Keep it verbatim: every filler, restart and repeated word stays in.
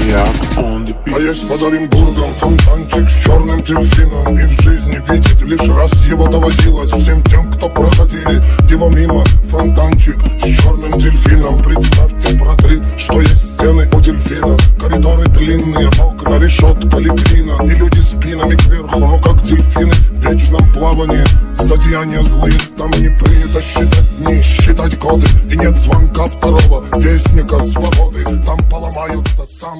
Maniac on the beat. А есть под Оренбургом фонтанчик с черным дельфином, и в жизни видеть лишь раз его доводилось всем тем, кто проходили его мимо. Фонтанчик с черным дельфином. Представьте, браты, что есть стены у дельфина, коридоры длинные, окна, решетка, литрина, и люди спинами кверху, ну как дельфины в вечном плавании. Злодеяния злые, там не принято считать дни, считать годы, и нет звонка второго вестника свободы. Там поломаются сам